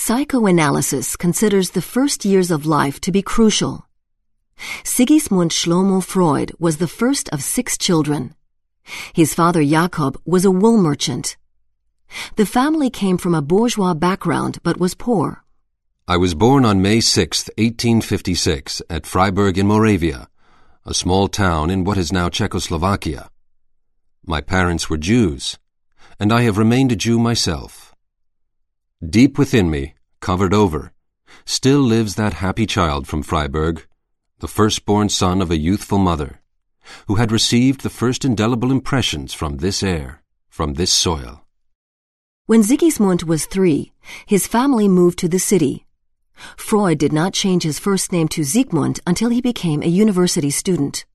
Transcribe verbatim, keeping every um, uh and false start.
Psychoanalysis considers the first years of life to be crucial. Sigismund Shlomo Freud was the first of six children. His father Jakob was a wool merchant. The family came from a bourgeois background but was poor. I was born on May sixth, eighteen fifty-six, at Freiburg in Moravia, a small town in what is now Czechoslovakia. My parents were Jews, and I have remained a Jew myself. Deep within me, covered over, still lives that happy child from Freiburg, the firstborn son of a youthful mother, who had received the first indelible impressions from this air, from this soil. When Sigismund was three, his family moved to the city. Freud did not change his first name to Siegmund until he became a university student.